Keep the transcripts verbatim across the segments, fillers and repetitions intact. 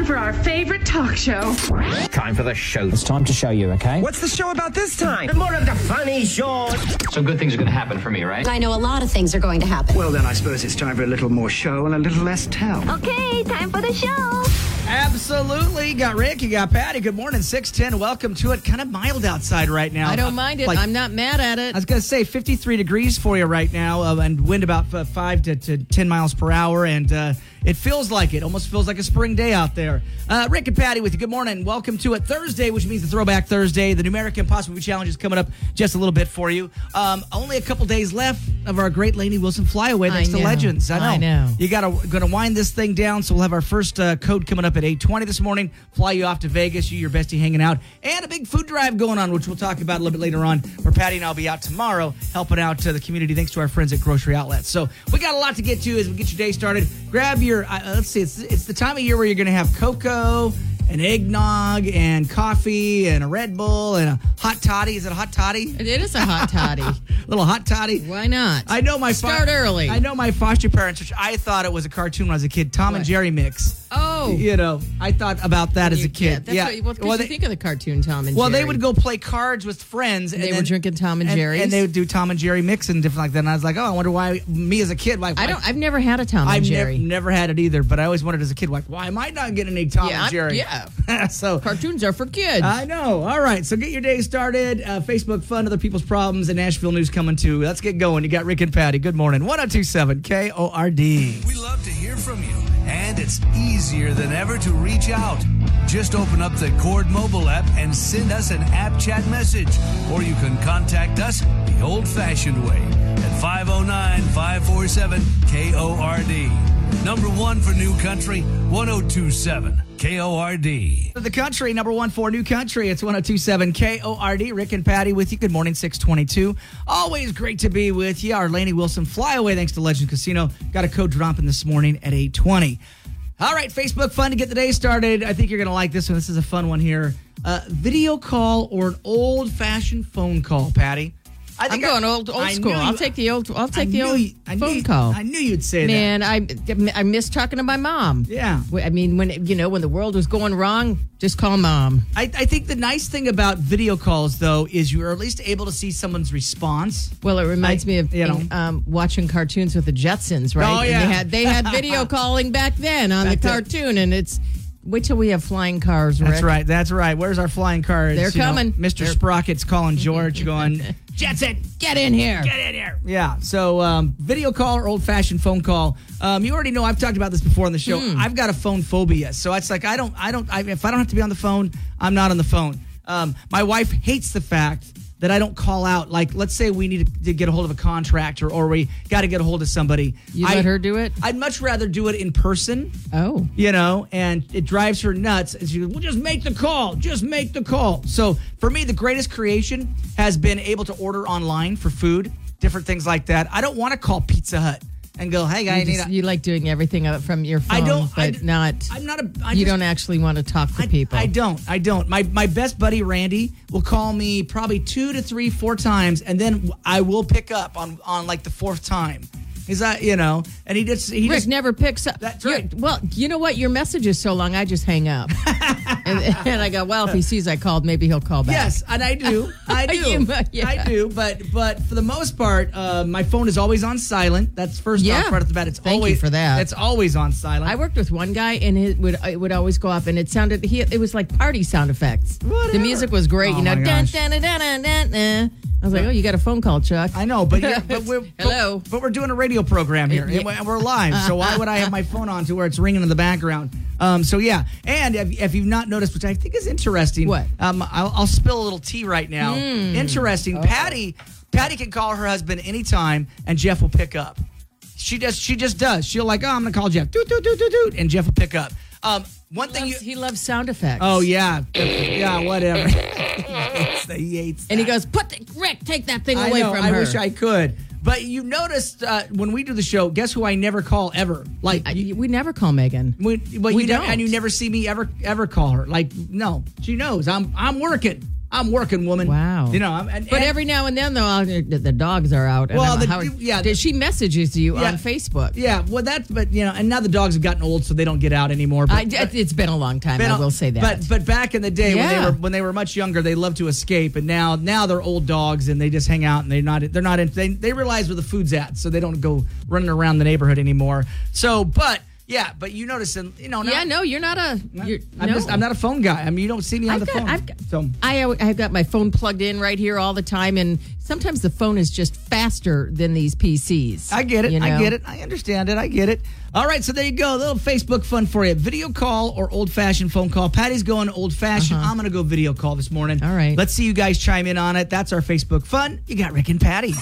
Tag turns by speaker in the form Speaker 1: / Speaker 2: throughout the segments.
Speaker 1: time for our favorite talk show.
Speaker 2: Time for the show.
Speaker 3: It's time to show you, okay?
Speaker 4: What's the show about this time?
Speaker 2: More of the funny show.
Speaker 5: Some good things are going to happen for me, right?
Speaker 6: I know a lot of things are going to happen.
Speaker 4: Well, then I suppose it's time for a little more show and a little less tell.
Speaker 6: Okay, time for the show.
Speaker 7: Absolutely. You got Rick, you got Patty. Good morning, six ten. Welcome to it. Kind of mild outside right now.
Speaker 8: I don't mind it.
Speaker 7: Like,
Speaker 8: I'm not mad at it.
Speaker 7: I was going to say fifty-three degrees for you right now, uh, and wind about uh, five to, to ten miles per hour, and uh, it feels like it. Almost feels like a spring day out there. Uh, Rick and Patty with you. Good morning. Welcome to it Thursday, which means the Throwback Thursday. The Numeric Impossible Challenge is coming up just a little bit for you. Um, only a couple days left of our great Lainey Wilson flyaway thanks
Speaker 8: I
Speaker 7: to
Speaker 8: know.
Speaker 7: Legends. I know.
Speaker 8: I know.
Speaker 7: You got to going to wind this thing down, so we'll have our first uh, code coming up at eight twenty this morning. Fly you off to Vegas. You, your bestie hanging out. And a big food drive going on, which we'll talk about a little bit later on, where Patty and I will be out tomorrow helping out uh, the community thanks to our friends at Grocery Outlets. So we got a lot to get to as we get your day started. Grab your, uh, let's see, it's, it's the time of year where you're going to have cocoa and eggnog and coffee and a Red Bull and a hot toddy. Is it a hot toddy?
Speaker 8: It is a hot toddy.
Speaker 7: A little hot toddy.
Speaker 8: Why not?
Speaker 7: I know my
Speaker 8: Start
Speaker 7: fo-
Speaker 8: early.
Speaker 7: I know my foster parents, which I thought it was a cartoon when I was a kid, Tom
Speaker 8: What?
Speaker 7: and Jerry mix.
Speaker 8: Oh.
Speaker 7: You know, I thought about that as
Speaker 8: You
Speaker 7: a kid.
Speaker 8: That's
Speaker 7: yeah.
Speaker 8: what, well, 'cause
Speaker 7: well,
Speaker 8: you
Speaker 7: they,
Speaker 8: think of the cartoon Tom and
Speaker 7: well,
Speaker 8: Jerry.
Speaker 7: they would go play cards with friends. And
Speaker 8: They
Speaker 7: then,
Speaker 8: were drinking Tom and
Speaker 7: and,
Speaker 8: Jerry's?
Speaker 7: And they would do Tom and Jerry mix and different like that. And I was like, oh, I wonder why me as a kid. Why,
Speaker 8: I don't. I've never had a Tom and
Speaker 7: I've
Speaker 8: Jerry.
Speaker 7: nev- never had it either, but I always wondered as a kid, like, why am I not getting a Tom
Speaker 8: Yeah,
Speaker 7: and
Speaker 8: I'm-
Speaker 7: Jerry?
Speaker 8: yeah.
Speaker 7: so
Speaker 8: Cartoons are for kids.
Speaker 7: I know. All right, so get your day started. Uh, Facebook fun, other people's problems, and Nashville news coming too. Let's get going. You got Rick and Patty. Good morning. one oh two point seven K O R D.
Speaker 9: We love to hear from you, and it's easier than ever to reach out. Just open up the Cord mobile app and send us an app chat message, or you can contact us the old-fashioned way at five oh nine, five four seven K O R D. Number one for New Country, one oh two point seven K O R D.
Speaker 7: The country, number one for New Country. It's one oh two point seven K O R D. Rick and Patty with you. Good morning, six twenty-two. Always great to be with you. Our Lainey Wilson flyaway, thanks to Legend Casino. Got a code dropping this morning at eight twenty. All right, Facebook fun to get the day started. I think you're going to like this one. This is a fun one here. Uh, video call or an old-fashioned phone call, Patty? I
Speaker 8: I'm going
Speaker 7: I,
Speaker 8: old old
Speaker 7: I
Speaker 8: school.
Speaker 7: knew
Speaker 8: I'll
Speaker 7: you-
Speaker 8: take the old. I'll
Speaker 7: I
Speaker 8: take the
Speaker 7: knew
Speaker 8: old
Speaker 7: you- I knew
Speaker 8: phone
Speaker 7: you-
Speaker 8: call.
Speaker 7: I knew you'd say that.
Speaker 8: Man, I I miss talking to my mom.
Speaker 7: Yeah.
Speaker 8: I mean, when you know when the world was going wrong, just call mom.
Speaker 7: I, I think the nice thing about video calls, though, is you're at least able to see someone's response.
Speaker 8: Well, it reminds
Speaker 7: I-
Speaker 8: me of
Speaker 7: you know.
Speaker 8: um, watching cartoons with the Jetsons, right?
Speaker 7: Oh, yeah.
Speaker 8: And they had they had video calling back then on
Speaker 7: Back
Speaker 8: the
Speaker 7: then.
Speaker 8: cartoon, and it's wait till we have flying cars. Rick.
Speaker 7: That's right. That's right. Where's our flying cards?
Speaker 8: They're
Speaker 7: You know,
Speaker 8: coming.
Speaker 7: Mister
Speaker 8: They're-
Speaker 7: Sprocket's calling George, going,
Speaker 8: Jetson, get in here.
Speaker 7: get in here. Yeah. So, um, video call or old-fashioned phone call. Um, you already know I've talked about this before on the show.
Speaker 8: Hmm.
Speaker 7: I've got a phone phobia, so it's like I don't, I don't. I, if I don't have to be on the phone, I'm not on the phone. Um, my wife hates the fact that I don't call out. Like, let's say we need to, to get a hold of a contractor, or we got to get a hold of somebody.
Speaker 8: You
Speaker 7: I,
Speaker 8: let her do it?
Speaker 7: I'd much rather do it in person.
Speaker 8: Oh.
Speaker 7: You know, and it drives her nuts. And she goes, well, just make the call. Just make the call. So for me, the greatest creation has been able to order online for food, different things like that. I don't want to call Pizza Hut and go, hey, guy,
Speaker 8: You,
Speaker 7: I need
Speaker 8: just-
Speaker 7: a...
Speaker 8: you like doing everything up from your phone,
Speaker 7: I don't-
Speaker 8: but
Speaker 7: I d-
Speaker 8: not.
Speaker 7: I'm not a... I
Speaker 8: you
Speaker 7: just-
Speaker 8: don't actually want to talk to
Speaker 7: I,
Speaker 8: people.
Speaker 7: I don't. I don't. My my best buddy, Randy, will call me probably two to three, four times, and then I will pick up on, on like the fourth time. He's that, you know, and he just... He
Speaker 8: Rick
Speaker 7: just,
Speaker 8: never picks up.
Speaker 7: That's
Speaker 8: You're-
Speaker 7: right.
Speaker 8: Well, you know what? Your message is so long, I just hang up. and, and I go, well, if he sees I called, maybe he'll call back.
Speaker 7: Yes, and I do. I do.
Speaker 8: You- yeah.
Speaker 7: I do. But but for the most part, uh, my phone is always on silent. That's first
Speaker 8: Yeah.
Speaker 7: off right off the bat. It's
Speaker 8: Thank you
Speaker 7: always
Speaker 8: for that.
Speaker 7: It's always on silent.
Speaker 8: I worked with one guy, and it would it would always go off, and it sounded he it was like party sound effects.
Speaker 7: Whatever.
Speaker 8: The music was great,
Speaker 7: Oh,
Speaker 8: you know.
Speaker 7: my
Speaker 8: Dun,
Speaker 7: gosh.
Speaker 8: dun, dun, dun, dun, dun, dun. I was like, oh, you got a phone call, Chuck.
Speaker 7: I know, but yeah, but we're
Speaker 8: Hello.
Speaker 7: But, but we're doing a radio program here,
Speaker 8: Yeah.
Speaker 7: and we're live. So why would I have my phone on to where it's ringing in the background? Um, so yeah, and if, if you've not noticed, which I think is interesting,
Speaker 8: What?
Speaker 7: Um, I'll, I'll spill a little tea right now.
Speaker 8: Mm.
Speaker 7: Interesting. Patty, Patty can call her husband anytime, and Jeff will pick up. She just she just does. She'll like, oh, I'm gonna call Jeff, doot doot doot doot doot, and Jeff will pick up. Um, one
Speaker 8: He
Speaker 7: thing
Speaker 8: loves,
Speaker 7: you.
Speaker 8: he loves sound effects.
Speaker 7: Oh yeah, yeah, whatever. he hates that. He hates
Speaker 8: And he
Speaker 7: that.
Speaker 8: goes, put the, Rick, take that thing
Speaker 7: I
Speaker 8: away
Speaker 7: know,
Speaker 8: from
Speaker 7: I
Speaker 8: her.
Speaker 7: wish I could. But you noticed uh, when we do the show, guess who I never call ever? Like
Speaker 8: I-
Speaker 7: you,
Speaker 8: we never call Megan.
Speaker 7: when, but
Speaker 8: we
Speaker 7: you know,
Speaker 8: don't.
Speaker 7: and you never see me ever ever call her. Like no, she knows I'm I'm working. I'm working, woman.
Speaker 8: Wow.
Speaker 7: You know, I'm, and,
Speaker 8: But
Speaker 7: and,
Speaker 8: every now and then, though, I'll- the, the dogs are out. And
Speaker 7: Well,
Speaker 8: I'm-
Speaker 7: the-
Speaker 8: how,
Speaker 7: yeah,
Speaker 8: did she messages you
Speaker 7: Yeah.
Speaker 8: on Facebook?
Speaker 7: yeah, well, that's, but, you know, and now the dogs have gotten old, so they don't get out anymore. But,
Speaker 8: I, it's been a long time.
Speaker 7: been
Speaker 8: I
Speaker 7: a-
Speaker 8: will say that.
Speaker 7: But but back in the day when they
Speaker 8: Yeah.
Speaker 7: were when they were much younger, they loved to escape, and now now they're old dogs and they just hang out and they're not they're not in, they they realize where the food's at, so they don't go running around the neighborhood anymore. So, but yeah, but you notice, and you know,
Speaker 8: yeah, no, you're not a. You're,
Speaker 7: I'm
Speaker 8: no.
Speaker 7: just I'm not a phone guy. I mean, you don't see me on
Speaker 8: I've
Speaker 7: the
Speaker 8: got,
Speaker 7: phone.
Speaker 8: I've got,
Speaker 7: so
Speaker 8: I, I've got my phone plugged in right here all the time, and sometimes the phone is just faster than these P Cs.
Speaker 7: I get it.
Speaker 8: you
Speaker 7: I
Speaker 8: know?
Speaker 7: get it. I understand it. I get it. All right, so there you go. A little Facebook fun for you. Video call or old-fashioned phone call. Patty's going old-fashioned.
Speaker 8: Uh-huh.
Speaker 7: I'm going to go video call this morning.
Speaker 8: All right.
Speaker 7: Let's see you guys chime in on it. That's our Facebook fun. You got Rick and Patty.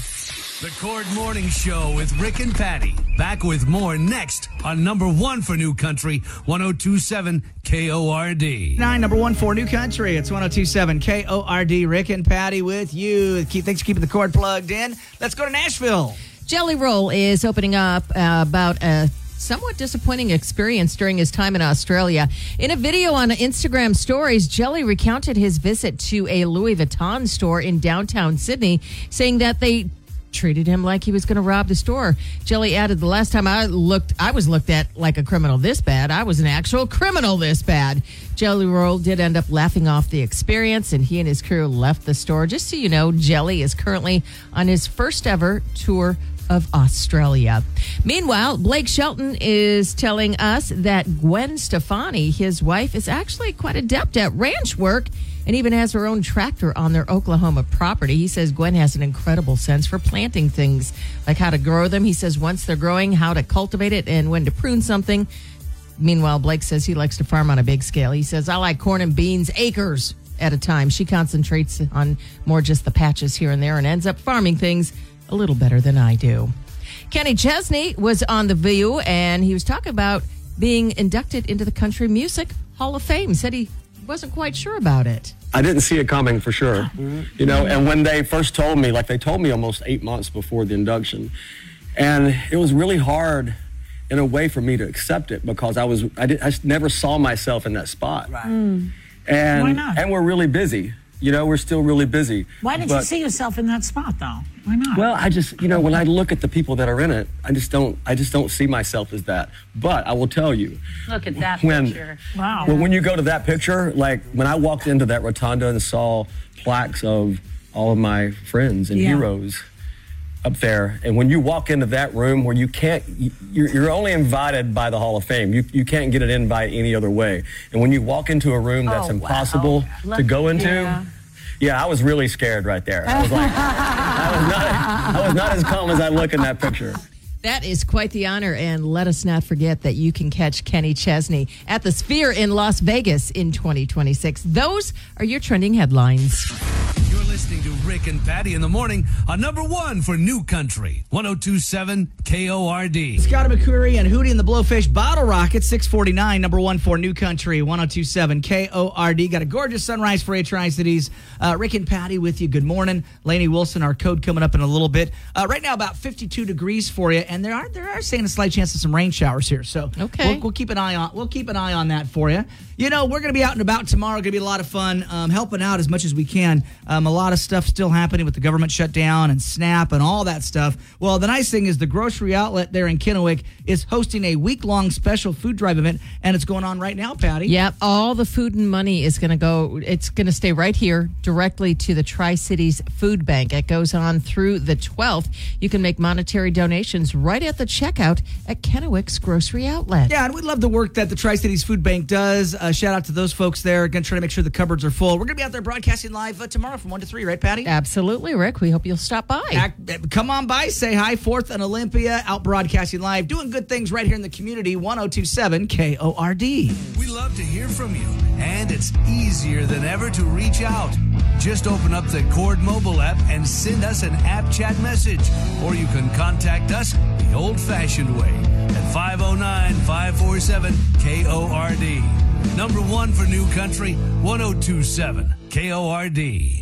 Speaker 9: The Cord Morning Show with Rick and Patty. Back with more next on number one for New Country, one oh two point seven K O R D.
Speaker 7: Nine, number one for New Country. It's one oh two point seven K O R D. Rick and Patty with you. Keep, thanks for keeping the cord plugged in. Let's go to Nashville.
Speaker 8: Jelly Roll is opening up uh, about a somewhat disappointing experience during his time in Australia. In a video on Instagram stories, Jelly recounted his visit to a Louis Vuitton store in downtown Sydney, saying that they treated him like he was going to rob the store. Jelly added, the last time I looked, I was looked at like a criminal this bad. I was an actual criminal this bad. Jelly Roll did end up laughing off the experience, and he and his crew left the store. Just so you know, Jelly is currently on his first ever tour of Australia. Meanwhile, Blake Shelton is telling us that Gwen Stefani, his wife, is actually quite adept at ranch work and even has her own tractor on their Oklahoma property. He says Gwen has an incredible sense for planting things, like how to grow them. He says once they're growing, how to cultivate it and when to prune something. Meanwhile, Blake says he likes to farm on a big scale. He says, I like corn and beans acres at a time. She concentrates on more just the patches here and there and ends up farming things a little better than I do. Kenny Chesney was on The View, and he was talking about being inducted into the Country Music Hall of Fame. Said he wasn't quite sure about it.
Speaker 3: I didn't see it coming for sure, you know, and when they first told me, like they told me almost eight months before the induction, and it was really hard in a way for me to accept it because I was, I, did, I never saw myself in that spot.
Speaker 10: Right.
Speaker 3: Mm. And,
Speaker 10: Why not?
Speaker 3: and we're really busy, you know, we're still really busy.
Speaker 10: Why didn't
Speaker 3: but,
Speaker 10: you see yourself in that spot, though? Why not?
Speaker 3: Well, I just, you know, when I look at the people that are in it, I just don't, I just don't see myself as that. But I will tell you,
Speaker 1: Look at that
Speaker 3: when,
Speaker 1: picture.
Speaker 10: Wow.
Speaker 3: Well, when you go to that picture, like when I walked into that rotunda and saw plaques of all of my friends and
Speaker 10: Yeah.
Speaker 3: heroes up there, and when you walk into that room where you can't, you're, you're only invited by the Hall of Fame. You you can't get an invite any other way. And when you walk into a room that's
Speaker 10: Oh, wow.
Speaker 3: impossible to
Speaker 10: Look-
Speaker 3: go into.
Speaker 10: yeah.
Speaker 3: Yeah, I was really scared right there. I was like, I was not, I was not as calm as I look in that picture.
Speaker 8: That is quite the honor, and let us not forget that you can catch Kenny Chesney at the Sphere in Las Vegas in twenty twenty-six. Those are your trending headlines.
Speaker 9: You're listening to Rick and Patty in the morning on number one for New Country, one oh two point seven K O R D.
Speaker 7: Scott McCreery and Hootie and the Blowfish Bottle Rocket, six forty-nine, number one for New Country, one oh two point seven K O R D. Got a gorgeous sunrise for A Tri-Cities. Uh, Rick and Patty with you. Good morning. Lainey Wilson, our code coming up in a little bit. Uh, right now, about fifty-two degrees for you, and there are there are saying a slight chance of some rain showers here. So
Speaker 8: Okay.
Speaker 7: we'll, we'll keep an eye on we'll keep an eye on that for you. You know, we're going to be out and about tomorrow. Going to be a lot of fun, um, helping out as much as we can. Um, a lot of stuff still happening with the government shutdown and SNAP and all that stuff. Well, the nice thing is the grocery outlet there in Kennewick is hosting a week-long special food drive event, and it's going on right now, Patty.
Speaker 8: Yep, all the food and money is going to go, it's going to stay right here directly to the Tri-Cities Food Bank. It goes on through the twelfth. You can make monetary donations right at the checkout at Kennewick's Grocery Outlet.
Speaker 7: Yeah, and we love the work that the Tri-Cities Food Bank does. Uh, shout out to those folks there. Going to try to make sure the cupboards are full. We're going to be out there broadcasting live uh, tomorrow from one to three, right, Patty?
Speaker 8: Absolutely, Rick. We hope you'll stop by.
Speaker 7: Act, come on by, say hi. Fourth and Olympia, out broadcasting live, doing good things right here in the community. one oh two point seven K O R D.
Speaker 9: We love to hear from you, and it's easier than ever to reach out. Just open up the Cord mobile app and send us an app chat message, or you can contact us the old-fashioned way at five oh nine, five four seven K O R D. Number one for New Country, one oh two point seven K O R D.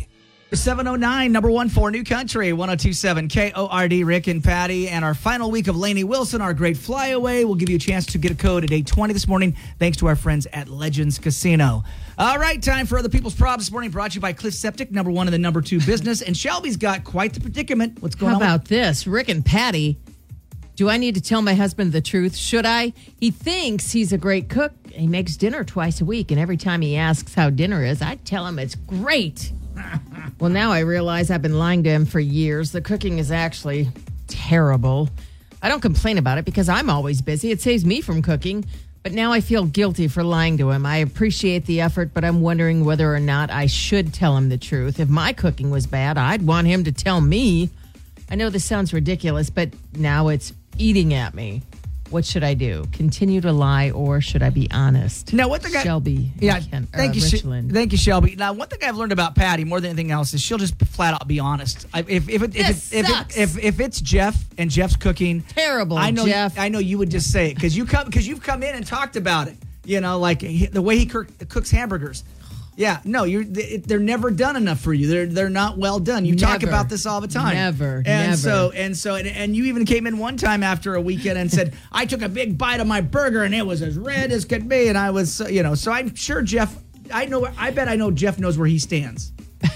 Speaker 7: seven oh nine, number one for New Country, one oh two point seven K O R D, Rick and Patty. And our final week of Lainey Wilson, our great flyaway. We'll give you a chance to get a code at eight twenty this morning, thanks to our friends at Legends Casino. All right, time for Other People's Problems this morning, brought to you by Cliff Septic, number one in the number two business. And Shelby's got quite the predicament. What's going
Speaker 8: How
Speaker 7: on?
Speaker 8: about this? Rick and Patty, do I need to tell my husband the truth? Should I? He thinks he's a great cook. He makes dinner twice a week, and every time he asks how dinner is, I tell him it's great. Well, now I realize I've been lying to him for years. The cooking is actually terrible. I don't complain about it because I'm always busy. It saves me from cooking. But now I feel guilty for lying to him. I appreciate the effort, but I'm wondering whether or not I should tell him the truth. If my cooking was bad, I'd want him to tell me. I know this sounds ridiculous, but now it's eating at me. What should I do? Continue to lie, or should I be honest?
Speaker 7: Now, what the guy?
Speaker 8: Shelby.
Speaker 7: Yeah,
Speaker 8: Ken,
Speaker 7: thank
Speaker 8: uh,
Speaker 7: you, Sh-
Speaker 8: Richland.
Speaker 7: thank you, Shelby. Now, one thing I've learned about Patty more than anything else is she'll just flat out be honest. I, if if it, if,
Speaker 8: This
Speaker 7: it, if,
Speaker 8: sucks.
Speaker 7: it, if if it's Jeff and Jeff's cooking,
Speaker 8: Terrible,
Speaker 7: I know,
Speaker 8: Jeff.
Speaker 7: I know you would just say it because you come because you've come in and talked about it. You know, like he, the way he cook, cooks hamburgers. Yeah, no, you're they're never done enough for you. They're they're not well done. You talk
Speaker 8: Never.
Speaker 7: about this all the time.
Speaker 8: Never,
Speaker 7: And
Speaker 8: never.
Speaker 7: so and so and, and you even came in one time after a weekend and said, "I took a big bite of my burger and it was as red as could be." And I was, uh, you know, so I'm sure Jeff. I know. I bet I know Jeff knows where he stands.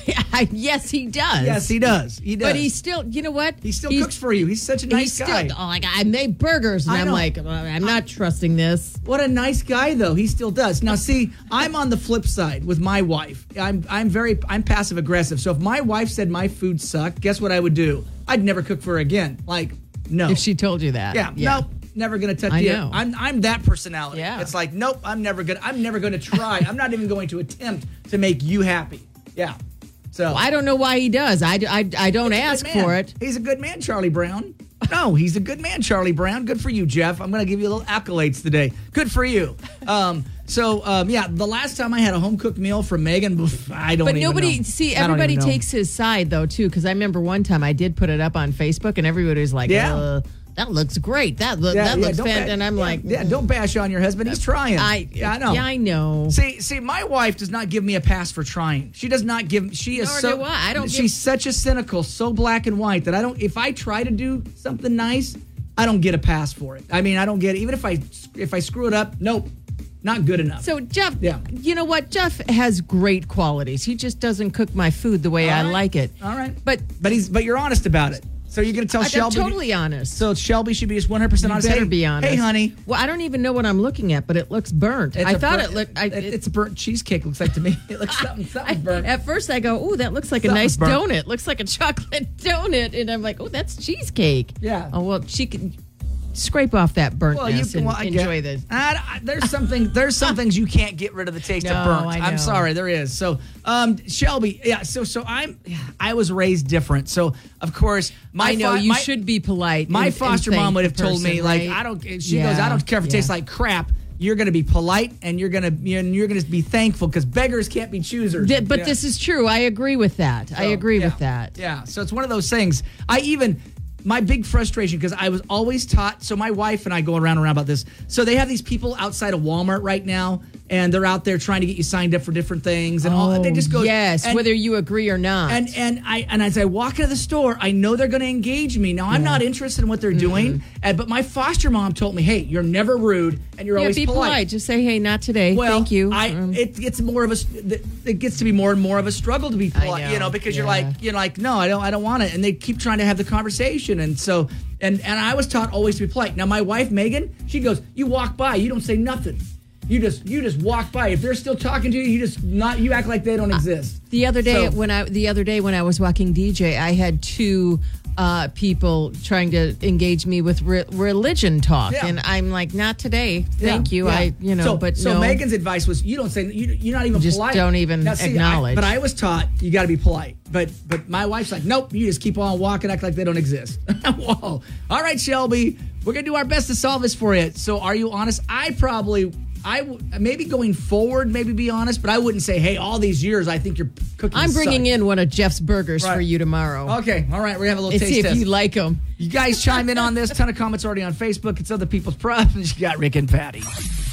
Speaker 8: Yes, he does.
Speaker 7: Yes, he does. He does.
Speaker 8: But he still, you know what?
Speaker 7: he still
Speaker 8: He's-
Speaker 7: cooks for you. He's such a nice
Speaker 8: he's still,
Speaker 7: guy.
Speaker 8: oh, like I made burgers, and
Speaker 7: I
Speaker 8: I'm
Speaker 7: know.
Speaker 8: like, well, I'm not trusting this.
Speaker 7: What a nice guy, though. He still does. Now, see, I'm on the flip side with my wife. I'm I'm very I'm passive aggressive. So if my wife said my food sucked, guess what I would do? I'd never cook for her again. Like, no.
Speaker 8: If she told you that,
Speaker 7: yeah, nope, never gonna touch
Speaker 8: I
Speaker 7: you.
Speaker 8: know.
Speaker 7: I'm I'm that personality.
Speaker 8: Yeah.
Speaker 7: It's like, nope, I'm never gonna I'm never gonna try. I'm not even going to attempt to make you happy. Yeah. So
Speaker 8: Well, I don't know why he does. I, I, I don't
Speaker 7: He's a
Speaker 8: ask
Speaker 7: good man.
Speaker 8: for it.
Speaker 7: He's a good man, Charlie Brown. No, he's a good man, Charlie Brown. Good for you, Jeff. I'm going to give you a little accolades today. Good for you. Um, so, um, yeah, the last time I had a home cooked meal from Megan, oof, I don't
Speaker 8: But
Speaker 7: even
Speaker 8: nobody,
Speaker 7: know.
Speaker 8: see,
Speaker 7: I don't
Speaker 8: everybody
Speaker 7: even know.
Speaker 8: takes his side, though, too, because I remember one time I did put it up on Facebook, and everybody was like,
Speaker 7: Yeah.
Speaker 8: uh, that looks great. That, look,
Speaker 7: Yeah,
Speaker 8: that
Speaker 7: yeah,
Speaker 8: looks
Speaker 7: don't
Speaker 8: fan.
Speaker 7: ba-
Speaker 8: And I'm
Speaker 7: yeah,
Speaker 8: like,
Speaker 7: yeah, don't bash on your husband. He's trying.
Speaker 8: I,
Speaker 7: yeah, I know.
Speaker 8: Yeah, I know.
Speaker 7: See, see, my wife does not give me a pass for trying. She does not give. She is
Speaker 8: Nor
Speaker 7: so.
Speaker 8: do I. I don't
Speaker 7: She's
Speaker 8: give-
Speaker 7: such a cynical, so black and white that I don't. If I try to do something nice, I don't get a pass for it. I mean, I don't get it. Even if I if I screw it up, nope, not good enough.
Speaker 8: So, Jeff,
Speaker 7: Yeah.
Speaker 8: you know what? Jeff has great qualities. He just doesn't cook my food the way I
Speaker 7: All right.
Speaker 8: like it.
Speaker 7: All right,
Speaker 8: But
Speaker 7: but he's but you're honest about it. So you're gonna tell
Speaker 8: I'm
Speaker 7: Shelby?
Speaker 8: totally honest.
Speaker 7: So Shelby should be just one hundred percent
Speaker 8: You
Speaker 7: honest.
Speaker 8: better
Speaker 7: hey,
Speaker 8: be honest.
Speaker 7: Hey, honey.
Speaker 8: Well, I don't even know what I'm looking at, but it looks burnt.
Speaker 7: It's
Speaker 8: I
Speaker 7: a
Speaker 8: thought
Speaker 7: burnt-
Speaker 8: it looked. I,
Speaker 7: it-
Speaker 8: it-
Speaker 7: it's a burnt cheesecake. Looks like to me. It looks something.
Speaker 8: I,
Speaker 7: Something's burnt.
Speaker 8: at first, I go, "Oh, that looks like a
Speaker 7: Something's
Speaker 8: nice
Speaker 7: burnt.
Speaker 8: donut. Looks like a chocolate donut," and I'm like, "Oh, that's cheesecake."
Speaker 7: Yeah.
Speaker 8: Oh well, she can scrape off that burntness
Speaker 7: Well, you can
Speaker 8: and
Speaker 7: well, I
Speaker 8: enjoy
Speaker 7: get,
Speaker 8: the.
Speaker 7: I, I, there's something. There's some things you can't get rid of the taste
Speaker 8: No,
Speaker 7: of burnt.
Speaker 8: I
Speaker 7: I'm
Speaker 8: know.
Speaker 7: sorry, there is. So, um, Shelby, yeah. So, so I'm. I was raised different. So, of course, my
Speaker 8: I know
Speaker 7: fo-
Speaker 8: you
Speaker 7: my,
Speaker 8: should be polite.
Speaker 7: My
Speaker 8: and- and
Speaker 7: foster
Speaker 8: thank
Speaker 7: mom would
Speaker 8: the
Speaker 7: have told me
Speaker 8: person,
Speaker 7: like,
Speaker 8: right?
Speaker 7: I don't. She
Speaker 8: Yeah,
Speaker 7: goes, I don't care if it
Speaker 8: yeah.
Speaker 7: tastes like crap. You're going to be polite and you're going to you're going to be thankful because beggars can't be choosers.
Speaker 8: Th- But
Speaker 7: Yeah.
Speaker 8: this is true. I agree with that. I
Speaker 7: So,
Speaker 8: agree
Speaker 7: yeah.
Speaker 8: with that.
Speaker 7: Yeah. So it's one of those things. I even my big frustration because I was always taught. So my wife and I go around and around about this. So they have these people outside of Walmart right now, and they're out there trying to get you signed up for different things, and all. They just go
Speaker 8: yes,
Speaker 7: and,
Speaker 8: whether you agree or not.
Speaker 7: and and I and as I walk into the store, I know they're going to engage me. Now I'm not interested in what they're doing, and, but my foster mom told me, "Hey, you're never rude, and you're
Speaker 8: yeah,
Speaker 7: always
Speaker 8: be polite. Just say, "Hey, not today.
Speaker 7: Well,
Speaker 8: Thank you."
Speaker 7: I
Speaker 8: Um,
Speaker 7: it gets more of a it gets to be more and more of a struggle to be polite,
Speaker 8: know,
Speaker 7: you know, because you're
Speaker 8: yeah.
Speaker 7: like you're like no, I don't I don't want it, and they keep trying to have the conversation, and so and and I was taught always to be polite. Now my wife Megan, she goes, you walk by, you don't say nothing. You just you just walk by. If they're still talking to you, you just not you act like they don't exist.
Speaker 8: The other day
Speaker 7: So-
Speaker 8: when I the other day when I was walking D J, I had two uh, people trying to engage me with re- religion talk,
Speaker 7: Yeah.
Speaker 8: and I'm like, not today, thank
Speaker 7: Yeah,
Speaker 8: you.
Speaker 7: yeah.
Speaker 8: I you know,
Speaker 7: so,
Speaker 8: but
Speaker 7: so
Speaker 8: no.
Speaker 7: Megan's advice was you don't say you you're not even
Speaker 8: Just
Speaker 7: polite.
Speaker 8: don't even
Speaker 7: Now, see, I-
Speaker 8: acknowledge.
Speaker 7: but I was taught you got to be polite. But but my wife's like, nope, you just keep on walking, act like they don't exist. Whoa. All right, Shelby, we're gonna do our best to solve this for you. So are you honest? I probably. I w- maybe going forward, maybe be honest, but I wouldn't say, "Hey, all these years, I think you're cooking."
Speaker 8: I'm bringing
Speaker 7: suck.
Speaker 8: in one of Jeff's burgers
Speaker 7: Right.
Speaker 8: for you tomorrow.
Speaker 7: Okay, all right, we're gonna have a little
Speaker 8: And
Speaker 7: taste
Speaker 8: see if
Speaker 7: test.
Speaker 8: you like them.
Speaker 7: You guys chime in on this. Ton of comments already on Facebook. It's Other People's Problems. You got Rick and Patty.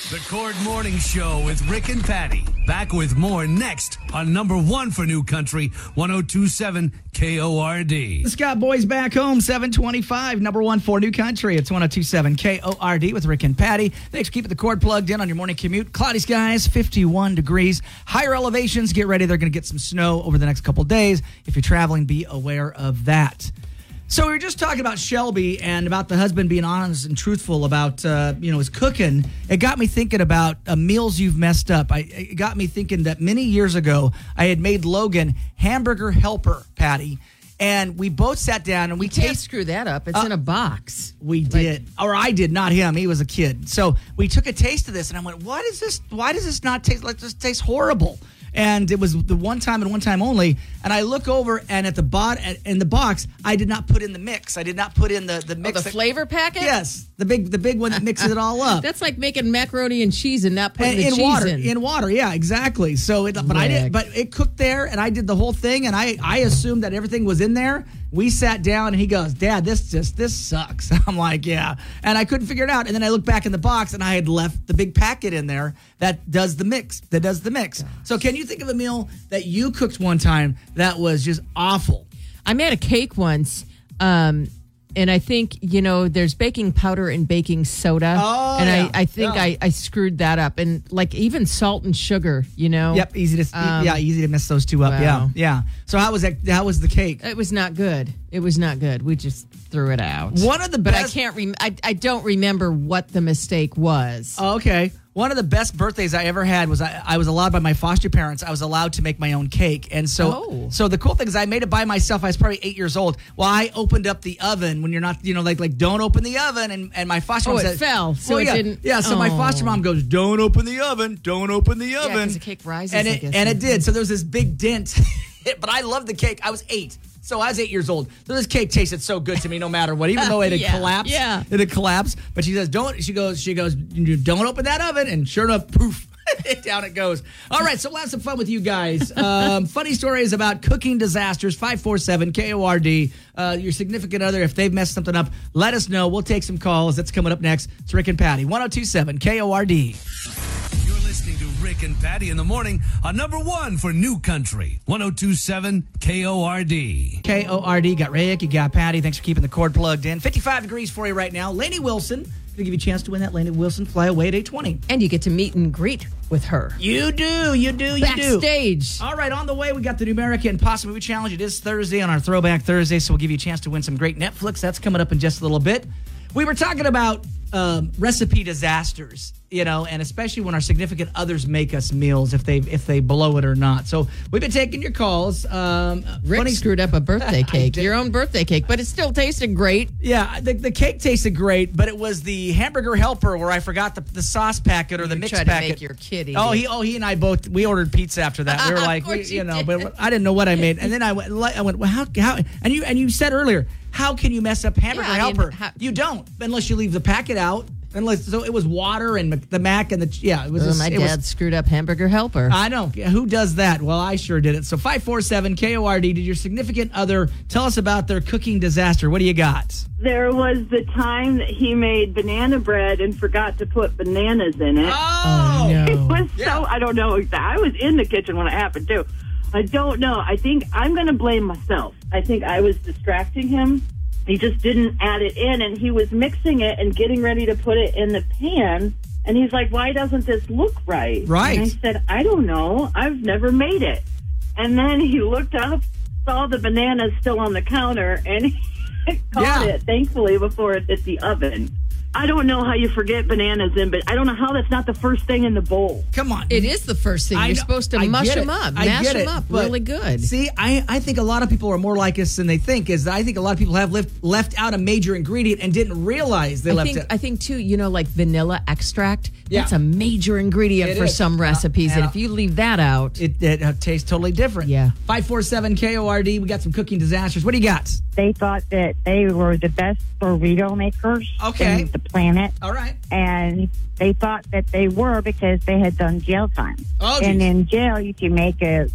Speaker 9: The Cord Morning Show with Rick and Patty. Back with more next on number one for New Country, one oh two point seven K O R D.
Speaker 7: The Scott Boys back home, seven twenty-five, number one for New Country. It's one oh two point seven K O R D with Rick and Patty. Thanks for keeping the cord plugged in on your morning commute. Cloudy skies, fifty-one degrees. Higher elevations, get ready. They're going to get some snow over the next couple days. If you're traveling, be aware of that. So we were just talking about Shelby and about the husband being honest and truthful about, uh, you know, his cooking. It got me thinking about uh, meals you've messed up. I, it got me thinking that many years ago, I had made Logan hamburger helper patty, and we both sat down and we
Speaker 8: You can't
Speaker 7: tasted.
Speaker 8: screw that up. It's
Speaker 7: Uh,
Speaker 8: in a box.
Speaker 7: We did, or I did, not him. He was a kid. So we took a taste of this, and I went, "What is this? Why does this not taste like this? Tastes horrible." And it was the one time and one time only. And I look over, and at the bot in the box, I did not put in the mix. I did not put in the the
Speaker 8: Oh,
Speaker 7: mix.
Speaker 8: the
Speaker 7: that-
Speaker 8: flavor packet?
Speaker 7: Yes, the big the big one that mixes it all up.
Speaker 8: That's like making macaroni and cheese and not putting
Speaker 7: And
Speaker 8: the
Speaker 7: in
Speaker 8: cheese
Speaker 7: water,
Speaker 8: in.
Speaker 7: in water, yeah, exactly. So, it, but I did,
Speaker 8: Rick.
Speaker 7: but it cooked there, and I did the whole thing, and I, I assumed that everything was in there. We sat down, and he goes, "Dad, this just this sucks." I'm like, "Yeah," and I couldn't figure it out. And then I looked back in the box, and I had left the big packet in there that does the mix. That does the mix. Gosh. So, can you think of a meal that you cooked one time that was just awful?
Speaker 8: I made a cake once, um, and I think, you know, there's baking powder and baking soda.
Speaker 7: Oh,
Speaker 8: and
Speaker 7: yeah.
Speaker 8: I, I think
Speaker 7: Yeah.
Speaker 8: I, I screwed that up. And like even salt and sugar, you know.
Speaker 7: Yep, easy to
Speaker 8: Um,
Speaker 7: yeah, easy to mess those two up.
Speaker 8: wow.
Speaker 7: Yeah, yeah. So how was that? How was the cake?
Speaker 8: It was not good. It was not good. We just threw it out.
Speaker 7: One of the
Speaker 8: but
Speaker 7: best.
Speaker 8: I can't. Rem- I I don't remember what the mistake was.
Speaker 7: Oh, okay. One of the best birthdays I ever had was I, I was allowed by my foster parents. I was allowed to make my own cake, and so
Speaker 8: Oh.
Speaker 7: so the cool thing is I made it by myself. I was probably eight years old. Well, I opened up the oven when you're not, you know, like like don't open the oven, and, and my foster
Speaker 8: Oh,
Speaker 7: mom
Speaker 8: it
Speaker 7: said,
Speaker 8: fell, so
Speaker 7: well,
Speaker 8: it
Speaker 7: yeah,
Speaker 8: didn't-
Speaker 7: Yeah, so my
Speaker 8: Oh.
Speaker 7: foster mom goes, "Don't open the oven, don't open the oven."
Speaker 8: 'cause the cake rises,
Speaker 7: and
Speaker 8: I
Speaker 7: it
Speaker 8: guess.
Speaker 7: and it did. So there was this big dent, but I loved the cake. I was eight. So I was eight years old. So this cake tasted so good to me, no matter what. Even though it had
Speaker 8: Yeah,
Speaker 7: collapsed,
Speaker 8: yeah.
Speaker 7: it had collapsed. But she says, "Don't." She goes, "She goes, don't open that oven." And sure enough, poof, down it goes. All right, so we'll have some fun with you guys. Um, funny stories about cooking disasters. Five four seven K O R D. Uh, your significant other, if they've messed something up, let us know. We'll take some calls. That's coming up next. It's Rick and Patty, one oh two point seven K O R D.
Speaker 9: You're listening to Rick and Patty in the morning on number one for New Country, one oh two point seven K O R D.
Speaker 7: K O R D. Got Rick, you got Patty. Thanks for keeping the cord plugged in. fifty-five degrees for you right now. Lainey Wilson, going to give you a chance to win that Lainey Wilson fly away at eight twenty.
Speaker 8: And you get to meet and greet with her.
Speaker 7: You do, you do, you do.
Speaker 8: Backstage.
Speaker 7: All right, on the way, we got the Numerica Impossible Movie Challenge. It is Thursday on our Throwback Thursday, so we'll give you a chance to win some great Netflix. That's coming up in just a little bit. We were talking about um, recipe disasters, you know, and especially when our significant others make us meals, if they if they blow it or not. So we've been taking your calls. Um,
Speaker 8: Rick
Speaker 7: funny-
Speaker 8: screwed up a birthday
Speaker 7: I
Speaker 8: cake,
Speaker 7: did.
Speaker 8: your own birthday cake, but it still tasted great.
Speaker 7: Yeah, the, the cake tasted great, but it was the hamburger helper where I forgot the, the sauce packet or the
Speaker 8: You
Speaker 7: mix
Speaker 8: tried to
Speaker 7: packet.
Speaker 8: make your kid eat
Speaker 7: Oh,
Speaker 8: it.
Speaker 7: he oh he and I both we ordered pizza after that. We were
Speaker 8: Of
Speaker 7: like, we,
Speaker 8: course
Speaker 7: you
Speaker 8: you
Speaker 7: know,
Speaker 8: did.
Speaker 7: but I didn't know what I made. And then I went, I went, well, how how and you and you said earlier, how can you mess up hamburger
Speaker 8: Yeah, I mean,
Speaker 7: helper?
Speaker 8: how-
Speaker 7: you don't unless you leave the packet out. Unless so, it was water and the mac and the yeah. It was
Speaker 8: Oh,
Speaker 7: just,
Speaker 8: my
Speaker 7: it
Speaker 8: dad
Speaker 7: was,
Speaker 8: screwed up hamburger helper.
Speaker 7: I know. Yeah, who does that? Well, I sure did it. So five four seven K O R D, did your significant other tell us about their cooking disaster? What do you got?
Speaker 11: There was the time that he made banana bread and forgot to put bananas in it.
Speaker 7: Oh,
Speaker 11: It was
Speaker 7: Yeah.
Speaker 11: so, I don't know. I was in the kitchen when it happened, too. I don't know. I think I'm going to blame myself. I think I was distracting him. He just didn't add it in, and he was mixing it and getting ready to put it in the pan. And he's like, why doesn't this look right?
Speaker 7: Right.
Speaker 11: And I said, I don't know. I've never made it. And then he looked up, saw the bananas still on the counter, and he caught
Speaker 7: Yeah.
Speaker 11: it, thankfully, before it hit the oven. I don't know how you forget bananas in, but I don't know how that's not the first thing in the bowl.
Speaker 7: Come on.
Speaker 8: It is the first thing.
Speaker 7: I
Speaker 8: You're
Speaker 7: know-
Speaker 8: supposed to
Speaker 7: I
Speaker 8: mush
Speaker 7: get
Speaker 8: them
Speaker 7: it.
Speaker 8: up,
Speaker 7: I
Speaker 8: mash
Speaker 7: get
Speaker 8: them
Speaker 7: it,
Speaker 8: up
Speaker 7: but
Speaker 8: really good.
Speaker 7: See, I, I think a lot of people are more like us than they think. Is that I think a lot of people have left, left out a major ingredient and didn't realize they
Speaker 8: I
Speaker 7: left
Speaker 8: think
Speaker 7: it.
Speaker 8: I think too, you know, like vanilla extract.
Speaker 7: Yeah.
Speaker 8: That's a major ingredient
Speaker 7: It
Speaker 8: for
Speaker 7: is.
Speaker 8: some recipes,
Speaker 7: Yeah.
Speaker 8: and if you leave that out,
Speaker 7: it, it uh, tastes totally different.
Speaker 8: Yeah.
Speaker 7: five four seven K O R D, we got some cooking disasters. What do you got?
Speaker 12: They thought that they were the best burrito makers
Speaker 7: Okay.
Speaker 12: in the planet.
Speaker 7: All right.
Speaker 12: And they thought that they were because they had done jail time.
Speaker 7: Oh,
Speaker 12: and
Speaker 7: geez.
Speaker 12: in jail, you can make a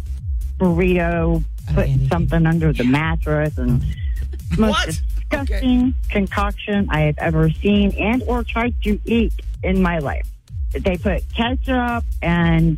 Speaker 12: burrito, put
Speaker 8: anything.
Speaker 12: something under the mattress, and most
Speaker 7: What?
Speaker 12: disgusting concoction I have ever seen and or tried to eat in my life. they put ketchup and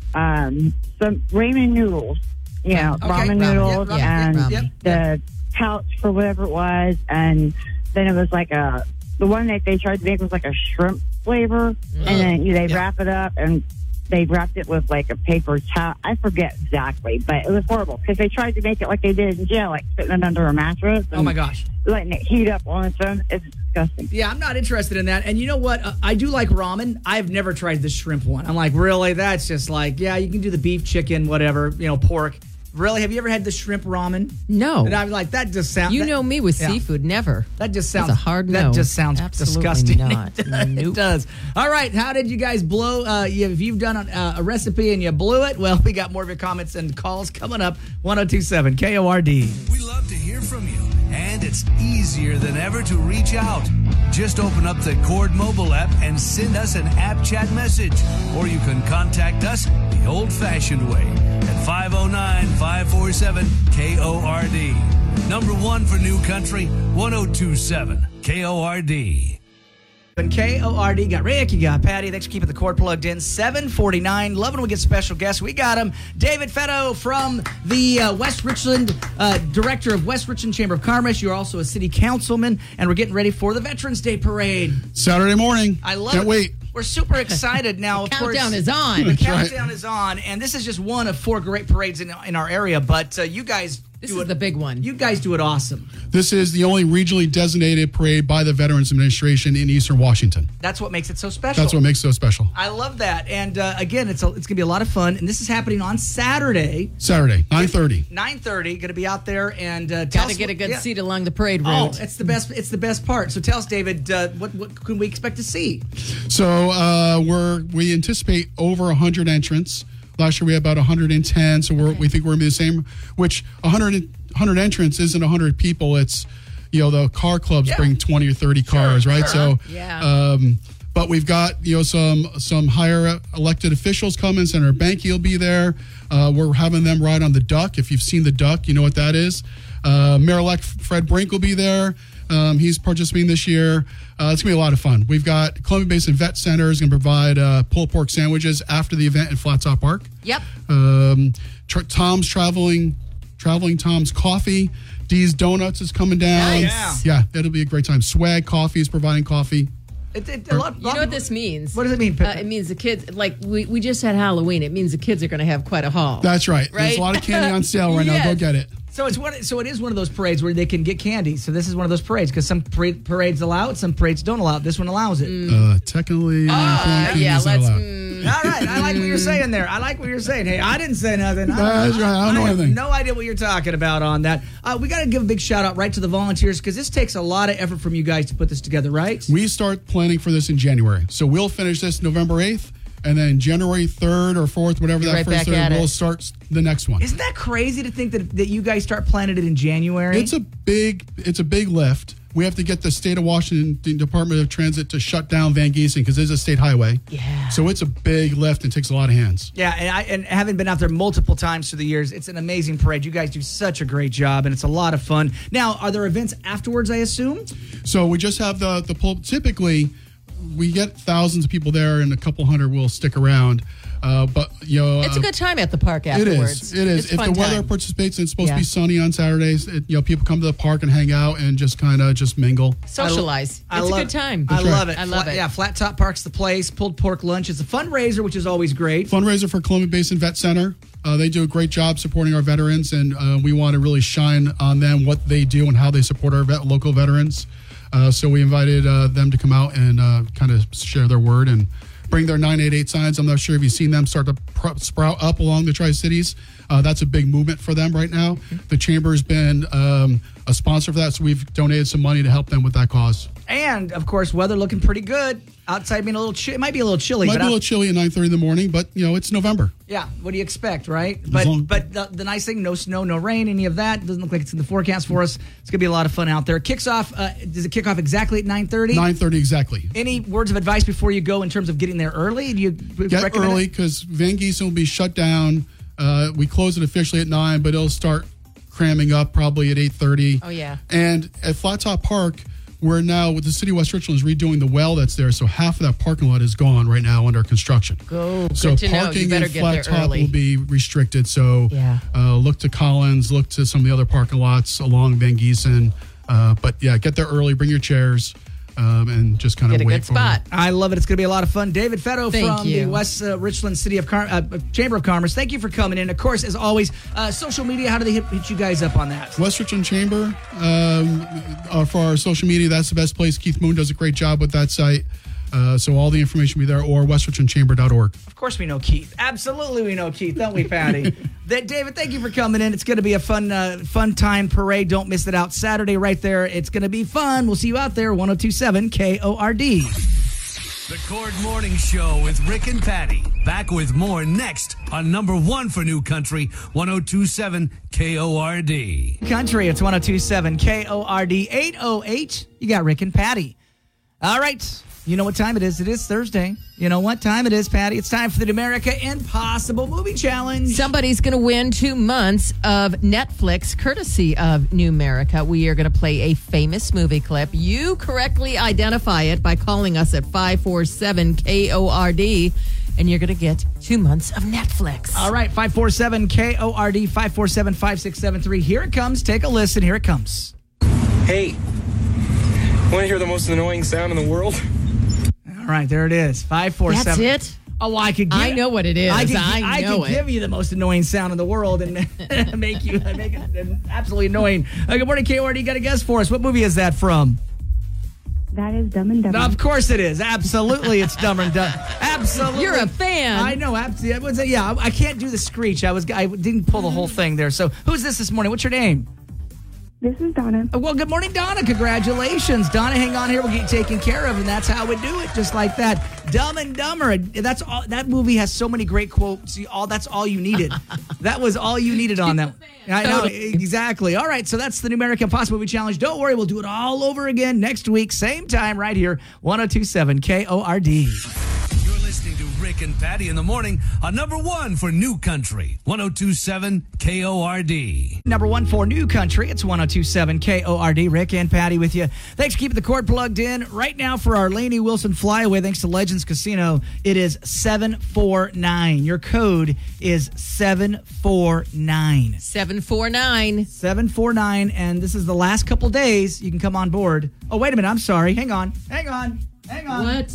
Speaker 12: um, some ramen noodles, you know,
Speaker 7: Okay.
Speaker 12: ramen
Speaker 7: Ramen,
Speaker 12: noodles,
Speaker 8: yep, yeah,
Speaker 12: and
Speaker 8: ramen.
Speaker 12: the pouch for whatever it was, and then it was like a the one that they tried to make was like a shrimp flavor, and then you know, they
Speaker 7: Yeah.
Speaker 12: wrap it up and they wrapped it with like a paper towel. I forget exactly, but it was horrible because they tried to make it like they did in jail, like putting it under a mattress.
Speaker 7: Oh my gosh.
Speaker 12: Letting it heat up on its own. It's disgusting.
Speaker 7: Yeah, I'm not interested in that. And you know what? Uh, I do like ramen. I've never tried the shrimp one. I'm like, really? That's just like, yeah, you can do the beef, chicken, whatever, you know, pork. Really? Have you ever had the shrimp ramen?
Speaker 8: No.
Speaker 7: And I'm like, that just sounds.
Speaker 8: You
Speaker 7: that,
Speaker 8: know me with
Speaker 7: yeah.
Speaker 8: seafood, never.
Speaker 7: That just
Speaker 8: That's
Speaker 7: sounds
Speaker 8: a hard
Speaker 7: That
Speaker 8: no.
Speaker 7: just sounds
Speaker 8: Absolutely
Speaker 7: disgusting.
Speaker 8: not.
Speaker 7: It does.
Speaker 8: Nope.
Speaker 7: It does. All right. How did you guys blow? Uh, you, if you've done a, a recipe and you blew it, well, we got more of your comments and calls coming up. one oh two seven K O R D.
Speaker 9: We love to hear from you, and it's easier than ever to reach out. Just open up the Cord mobile app and send us an app chat message, or you can contact us the old-fashioned way at five oh nine, five four seven, K O R D. Number one for New Country, one oh two seven K O R D.
Speaker 7: And K O R D, got Rick, you got Patty. Thanks for keeping the cord plugged in. seven forty-nine. Loving when we get special guests. We got him, David Fetto from the uh, West Richland, uh, director of West Richland Chamber of Commerce. You're also a city councilman, and we're getting ready for the Veterans Day Parade.
Speaker 13: Saturday morning.
Speaker 7: I love
Speaker 13: Can't
Speaker 7: it.
Speaker 13: wait.
Speaker 7: We're super excited now. Of course,
Speaker 8: Countdown is on.
Speaker 7: The
Speaker 13: That's right.
Speaker 7: countdown is on, and this is just one of four great parades in, in our area. But uh, you guys
Speaker 8: This
Speaker 7: do
Speaker 8: is
Speaker 7: it.
Speaker 8: the big one.
Speaker 7: You guys do it awesome.
Speaker 13: This is the only regionally designated parade by the Veterans Administration in Eastern Washington.
Speaker 7: That's what makes it so special.
Speaker 13: That's what makes it so special.
Speaker 7: I love that. And uh, again, it's a, it's gonna be a lot of fun. And this is happening on Saturday,
Speaker 13: Saturday, nine thirty.
Speaker 7: nine thirty. Going to be out there and uh, tell
Speaker 8: Got to
Speaker 7: us
Speaker 8: get a
Speaker 7: what-
Speaker 8: good
Speaker 7: yeah.
Speaker 8: seat along the parade
Speaker 7: Oh,
Speaker 8: route.
Speaker 7: it's the best. It's the best part. So tell us, David, uh, what what can we expect to see?
Speaker 13: So uh, we're we anticipate over one hundred entrants. Last year we had about one hundred ten, so we're, we think we're going to be the same. Which one hundred, one hundred entrants isn't one hundred people. It's, you know, the car clubs
Speaker 7: Yeah.
Speaker 13: bring twenty or thirty cars, right?
Speaker 7: sure.
Speaker 13: So,
Speaker 8: Yeah.
Speaker 13: um, but we've got, you know, some some higher elected officials coming. Senator Banky will be there. Uh, we're having them ride on the Duck. If you've seen the Duck, you know what that is. Uh, Mayor-elect Fred Brink will be there. Um, he's participating this year. Uh, it's going to be a lot of fun. We've got Columbia Basin Vet Center is going to provide uh, pulled pork sandwiches after the event in Flat Top Park.
Speaker 8: Yep.
Speaker 13: Um, tr- Tom's traveling, traveling Tom's Coffee. Dee's Donuts is coming down.
Speaker 7: Nice.
Speaker 13: Yeah, it'll be a great time. Swag Coffee is providing coffee.
Speaker 7: It, it, a lot,
Speaker 8: You know what this means?
Speaker 7: What does it mean,
Speaker 8: Uh,
Speaker 7: Pippa?
Speaker 8: it means the kids, like, we, we just had Halloween. It means the kids are going to have quite a haul.
Speaker 13: That's right. There's
Speaker 8: Right?
Speaker 13: a lot of candy on sale right now. Go
Speaker 8: Yes.
Speaker 13: get it.
Speaker 7: So it's one. So it is one of those parades where they can get candy. So this is one of those parades because some parade, parades allow it, some parades don't allow it. This one allows it.
Speaker 13: Uh, technically,
Speaker 8: Uh,
Speaker 13: candy
Speaker 8: yeah,
Speaker 13: is not
Speaker 8: let's.
Speaker 13: allowed.
Speaker 8: mm,
Speaker 7: All right, I like what you're saying there. I like what you're saying. Hey, I didn't say nothing. I,
Speaker 13: That's right. I don't know
Speaker 7: have
Speaker 13: anything.
Speaker 7: No idea what you're talking about on that. Uh, we got to give a big shout out right to the volunteers because this takes a lot of effort from you guys to put this together, right?
Speaker 13: We start planning for this in January. So we'll finish this November eighth, and then January third or fourth, whatever
Speaker 8: You're
Speaker 13: that
Speaker 8: right
Speaker 13: first
Speaker 8: back at
Speaker 13: third, we'll
Speaker 8: it.
Speaker 13: start the next one.
Speaker 7: Isn't that crazy to think that that you guys start planning it in January?
Speaker 13: It's a big it's a big lift. We have to get the state of Washington Department of Transit to shut down Van Giesen because it's a state highway.
Speaker 8: Yeah.
Speaker 13: So it's a big lift and takes a lot of hands.
Speaker 7: Yeah, and I and having been out there multiple times through the years, it's an amazing parade. You guys do such a great job, and it's a lot of fun. Now, are there events afterwards? I assume.
Speaker 13: So we just have the the pull. Typically, we get thousands of people there, and a couple hundred will stick around. Uh, but you know,
Speaker 8: It's a
Speaker 13: uh,
Speaker 8: good time at the park
Speaker 13: It
Speaker 8: afterwards.
Speaker 13: is. It is.
Speaker 8: It's a
Speaker 13: If the
Speaker 8: fun
Speaker 13: weather
Speaker 8: time.
Speaker 13: participates, and it's supposed
Speaker 8: Yeah.
Speaker 13: to be sunny on Saturdays. It, you know, people come to the park and hang out and just kind of just mingle.
Speaker 8: Socialize.
Speaker 7: I
Speaker 8: it's
Speaker 7: love,
Speaker 8: a good time.
Speaker 7: I love it.
Speaker 8: I love
Speaker 7: Flat-
Speaker 8: it.
Speaker 7: Yeah, Flat Top Park's the place. Pulled pork lunch is a fundraiser, which is always great.
Speaker 13: Fundraiser for Columbia Basin Vet Center. Uh, they do a great job supporting our veterans, and uh, we want to really shine on them what they do and how they support our vet, local veterans. Uh, so we invited uh, them to come out and uh, kind of share their word and bring their nine eight eight signs. I'm not sure if you've seen them start to pr- sprout up along the Tri-Cities. Uh, that's a big movement for them right now. The Chamber's been um, a sponsor for that, so we've donated some money to help them with that cause.
Speaker 7: And of course, weather looking pretty good. Outside being a little, chi- it might be a little chilly.
Speaker 13: Might
Speaker 7: but
Speaker 13: be a
Speaker 7: out-
Speaker 13: little chilly at nine thirty in the morning, but you know it's November.
Speaker 7: Yeah, what do you expect, right? But
Speaker 13: long-
Speaker 7: but the, the nice thing, no snow, no rain, any of that. Doesn't look like it's in the forecast for us. It's gonna be a lot of fun out there. Kicks off. Uh, does it kick off exactly at nine thirty?
Speaker 13: nine thirty exactly.
Speaker 7: Any words of advice before you go in terms of getting there early? Do you
Speaker 13: Get
Speaker 7: recommend
Speaker 13: early
Speaker 7: it?
Speaker 13: because Van Giesen will be shut down. Uh, we close it officially at nine, but it'll start cramming up probably at eight thirty.
Speaker 8: Oh, yeah.
Speaker 13: And at Flat Top Park, we're now, with the city of West Richland, is redoing the well that's there. So half of that parking lot is gone right now under construction.
Speaker 8: Go.
Speaker 13: So
Speaker 8: Good to know. You
Speaker 13: parking
Speaker 8: better
Speaker 13: in
Speaker 8: get
Speaker 13: Flat
Speaker 8: there
Speaker 13: Top
Speaker 8: early.
Speaker 13: will be restricted. So
Speaker 8: Yeah.
Speaker 13: uh, look to Collins, look to some of the other parking lots along Van Giesen. Uh, but yeah, get there early, bring your chairs, um, and just kind of
Speaker 8: Get a
Speaker 13: wait
Speaker 8: good
Speaker 13: for
Speaker 8: spot.
Speaker 7: I love it. It's going to be a lot of fun. David Fetto
Speaker 8: Thank
Speaker 7: from
Speaker 8: you.
Speaker 7: the West uh, Richland City of Car- uh, Chamber of Commerce. Thank you for coming in. Of course, as always, uh, social media, how do they hit, hit you guys up on that?
Speaker 13: West Richland Chamber um, uh, for our social media. That's the best place. Keith Moon does a great job with that site. Uh, so all the information will be there, or west richland chamber dot org.
Speaker 7: Of course we know Keith. Absolutely we know Keith, don't we, Patty? that, David, thank you for coming in. It's going to be a fun uh, fun time parade. Don't miss it out Saturday right there. It's going to be fun. We'll see you out there, one oh two seven K O R D.
Speaker 9: The Cord Morning Show with Rick and Patty. Back with more next on number one for New Country, one oh two seven K O R D.
Speaker 7: Country, it's one oh two seven K O R D, eight oh eight. You got Rick and Patty. All right. You know what time it is. It is Thursday. You know what time it is, Patty. It's time for the America Impossible Movie Challenge.
Speaker 8: Somebody's going to win two months of Netflix, courtesy of New America. We are going to play a famous movie clip. You correctly identify it by calling us at five four seven K O R D, and you're going to get two months of Netflix.
Speaker 7: All right, five four seven K O R D, five four seven, five six seven three. Here it comes. Take a listen. Here it comes.
Speaker 14: Hey, want to hear the most annoying sound in the world?
Speaker 7: All right, there it is. five four seven.
Speaker 8: That's it?
Speaker 7: Oh, I could. Give,
Speaker 8: I know what it is.
Speaker 7: I could,
Speaker 8: I
Speaker 7: I
Speaker 8: know
Speaker 7: could
Speaker 8: it.
Speaker 7: give you the most annoying sound in the world and make you make it absolutely annoying. Uh, good morning, K O R D. Got a guess for us? What movie is that from?
Speaker 12: That is Dumb and Dumber.
Speaker 7: Of course it is. Absolutely, it's Dumber and Dumber. Absolutely.
Speaker 8: You're a fan.
Speaker 7: I know. Absolutely. Was it, yeah, I, I can't do the screech. I was. I didn't pull the whole thing there. So, who's this this morning? What's your name?
Speaker 12: This is Donna.
Speaker 7: Well, good morning, Donna. Congratulations. Donna, hang on here. We'll get you taken care of, and that's how we do it, just like that. Dumb and Dumber. That's all. That movie has so many great quotes. All That's all you needed. That was all you needed on that. I know, exactly. All right, so that's the New American Impossible Movie Challenge. Don't worry, we'll do it all over again next week, same time, right here, one oh two seven K O R D.
Speaker 9: You're listening to Rick and Patty in the morning on number one for New Country, one oh two seven K O R D.
Speaker 7: Number one for New Country, it's one oh two seven K O R D. Rick and Patty with you. Thanks for keeping the cord plugged in. Right now for our Lainey Wilson flyaway, thanks to Legends Casino, it is seven four nine. Your code is seven four nine.
Speaker 8: seven four nine.
Speaker 7: seven four nine, and this is the last couple days you can come on board. Oh, wait a minute. I'm sorry. Hang on. Hang on. Hang on.
Speaker 8: What?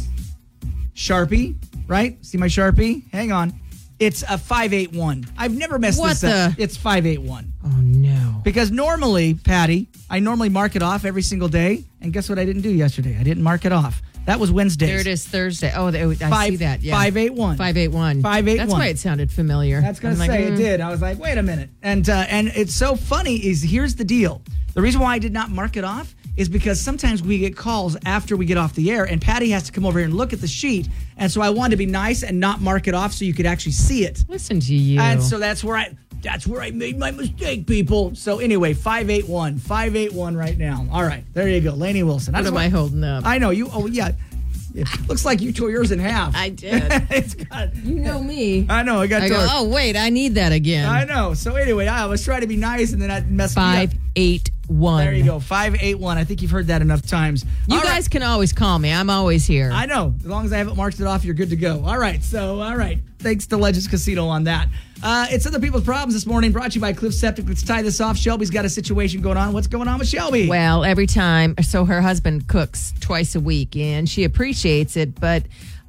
Speaker 7: Sharpie, right? See my Sharpie? Hang on. It's a five eight one. I've never messed
Speaker 8: What
Speaker 7: this up.
Speaker 8: the-
Speaker 7: It's five eight one.
Speaker 8: Oh, no.
Speaker 7: Because normally, Patty, I normally mark it off every single day. And guess what I didn't do yesterday? I didn't mark it off. That was Wednesday.
Speaker 8: There it is, Thursday. Oh, I
Speaker 7: Five-
Speaker 8: see that. Yeah.
Speaker 7: five eight one.
Speaker 8: five eight one.
Speaker 7: five eight one.
Speaker 8: That's why it sounded familiar.
Speaker 7: That's going
Speaker 8: I'm
Speaker 7: to
Speaker 8: like,
Speaker 7: say it
Speaker 8: mm.
Speaker 7: did. I was like, wait a minute. And uh, and it's so funny is here's the deal. The reason why I did not mark it off is because sometimes we get calls after we get off the air and Patty has to come over here and look at the sheet. And so I wanted to be nice and not mark it off so you could actually see it.
Speaker 8: Listen to you.
Speaker 7: And so that's where I that's where I made my mistake, people. So anyway, five eight one. five eight one right now. All right. There you go. Lainey Wilson.
Speaker 8: What
Speaker 7: That's
Speaker 8: am I holding up?
Speaker 7: I know you. Oh, yeah. It looks like you tore yours in half.
Speaker 8: I did.
Speaker 7: It's got,
Speaker 8: You know me.
Speaker 7: I know. I got
Speaker 8: I go,
Speaker 7: torn.
Speaker 8: oh, wait, I need that again.
Speaker 7: I know. So anyway, I was trying to be nice, and then I messed
Speaker 8: Five,
Speaker 7: me up.
Speaker 8: eight, one.
Speaker 7: There you go. five eight one. I think you've heard that enough times.
Speaker 8: You
Speaker 7: All
Speaker 8: guys
Speaker 7: right.
Speaker 8: can always call me. I'm always here.
Speaker 7: I know. As long as I haven't marked it off, you're good to go. All right. So, all right. Thanks to Legends Casino on that. Uh, it's Other People's Problems this morning, brought to you by Cliff Septic. Let's tie this off. Shelby's got a situation going on. What's going on with Shelby?
Speaker 8: Well, every time, so her husband cooks twice a week, and she appreciates it, but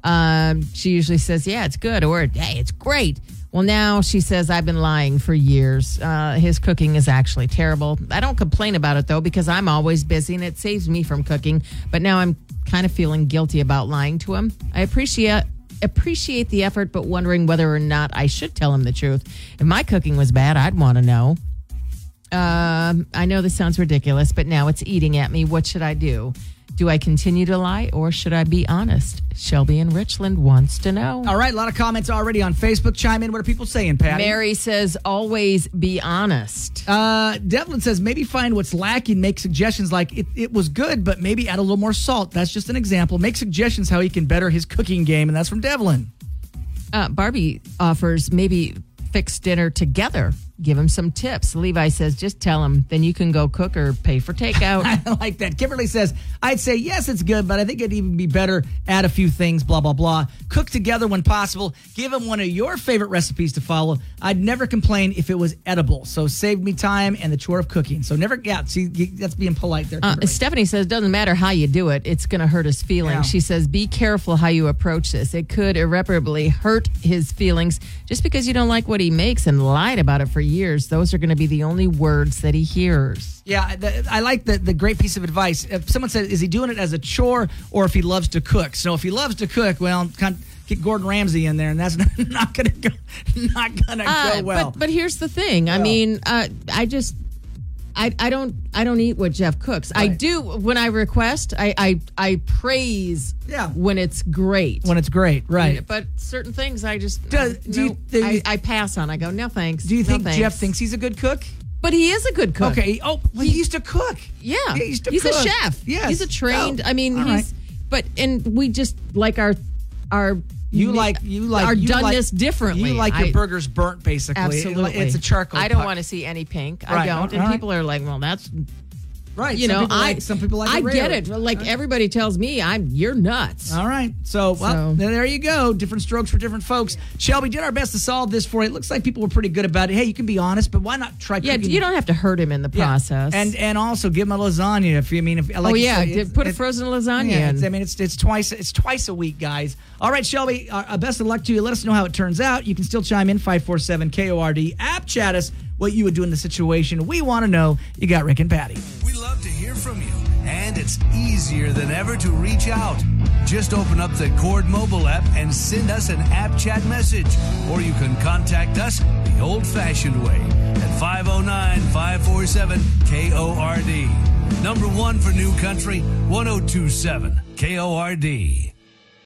Speaker 8: um, she usually says, yeah, it's good, or, hey, it's great. Well, now she says, I've been lying for years. Uh, his cooking is actually terrible. I don't complain about it, though, because I'm always busy, and it saves me from cooking. But now I'm kind of feeling guilty about lying to him. I appreciate appreciate the effort, but wondering whether or not I should tell him the truth. If my cooking was bad, I'd want to know. Um, I know this sounds ridiculous, but now it's eating at me. What should I do? Do I continue to lie, or should I be honest? Shelby in Richland wants to know.
Speaker 7: All right. A lot of comments already on Facebook. Chime in. What are people saying, Patty?
Speaker 8: Mary says, always be honest.
Speaker 7: Uh, Devlin says, maybe find what's lacking. Make suggestions like it, it was good, but maybe add a little more salt. That's just an example. Make suggestions how he can better his cooking game. And that's from Devlin.
Speaker 8: Uh, Barbie offers maybe fix dinner together. give him some tips. Levi says, just tell him, then you can go cook or pay for takeout.
Speaker 7: I like that. Kimberly says, I'd say, yes, it's good, but I think it'd even be better, add a few things, blah, blah, blah. Cook together when possible. Give him one of your favorite recipes to follow. I'd never complain if it was edible. So saved me time and the chore of cooking. So never, yeah, see, that's being polite there.
Speaker 8: Uh, Stephanie says, doesn't matter how you do it, it's going to hurt his feelings. Yeah. She says, be careful how you approach this. It could irreparably hurt his feelings just because you don't like what he makes and lied about it for years. Those are going to be the only words that he hears.
Speaker 7: Yeah, the, I like the, the great piece of advice. If someone said, is he doing it as a chore or if he loves to cook? So if he loves to cook, well, kind of get Gordon Ramsay in there, and that's not, not going to go not gonna
Speaker 8: uh,
Speaker 7: go well.
Speaker 8: But, but here's the thing. Well, I mean, uh, I just... I, I don't I don't eat what Jeff cooks. Right. I do when I request. I, I I praise
Speaker 7: yeah.
Speaker 8: when it's great.
Speaker 7: When it's great, right?
Speaker 8: But certain things I just
Speaker 7: Does,
Speaker 8: no,
Speaker 7: do you, do
Speaker 8: I, I pass on. I go, no thanks.
Speaker 7: Do you
Speaker 8: no
Speaker 7: think
Speaker 8: thanks.
Speaker 7: Jeff thinks he's a good cook?
Speaker 8: But he is a good cook.
Speaker 7: Okay. Oh, well, he, he used to cook.
Speaker 8: Yeah,
Speaker 7: yeah he used to
Speaker 8: he's
Speaker 7: cook.
Speaker 8: a chef.
Speaker 7: Yes.
Speaker 8: He's a trained.
Speaker 7: Oh,
Speaker 8: I mean, he's.
Speaker 7: right.
Speaker 8: But and we just like our our.
Speaker 7: You like you like
Speaker 8: are
Speaker 7: you
Speaker 8: done
Speaker 7: like,
Speaker 8: this differently.
Speaker 7: You like your
Speaker 8: I,
Speaker 7: burgers burnt, basically.
Speaker 8: Absolutely,
Speaker 7: it's a charcoal.
Speaker 8: I don't
Speaker 7: puck.
Speaker 8: want to see any pink.
Speaker 7: Right.
Speaker 8: I don't, and
Speaker 7: right.
Speaker 8: people are like, "Well, that's
Speaker 7: right."
Speaker 8: You
Speaker 7: some
Speaker 8: know,
Speaker 7: people
Speaker 8: I
Speaker 7: like, some people like.
Speaker 8: I
Speaker 7: it
Speaker 8: get
Speaker 7: rare.
Speaker 8: it. Like
Speaker 7: right.
Speaker 8: everybody tells me, I'm you're nuts.
Speaker 7: All right, so well,
Speaker 8: So-
Speaker 7: there you go. Different strokes for different folks. Shelby did our best to solve this for you. It looks like people were pretty good about it. Hey, you can be honest, but why not try?
Speaker 8: Yeah,
Speaker 7: cooking?
Speaker 8: you don't have to hurt him in the
Speaker 7: Yeah.
Speaker 8: process.
Speaker 7: And and also give him a lasagna if you I mean if like
Speaker 8: oh
Speaker 7: you
Speaker 8: yeah,
Speaker 7: said,
Speaker 8: did-
Speaker 7: it's-
Speaker 8: put a
Speaker 7: it's-
Speaker 8: frozen lasagna
Speaker 7: Yeah,
Speaker 8: in.
Speaker 7: it's, I mean it's it's twice it's twice a week, guys. All right, Shelby, uh, uh, best of luck to you. Let us know how it turns out. You can still chime in five four seven K O R D. App chat us what you would do in the situation. We want to know. You got Rick and Patty.
Speaker 9: We love to hear from you, and it's easier than ever to reach out. Just open up the Cord mobile app and send us an app chat message, or you can contact us the old-fashioned way at five oh nine, five four seven K O R D. Number one for New Country, one oh two point seven K O R D.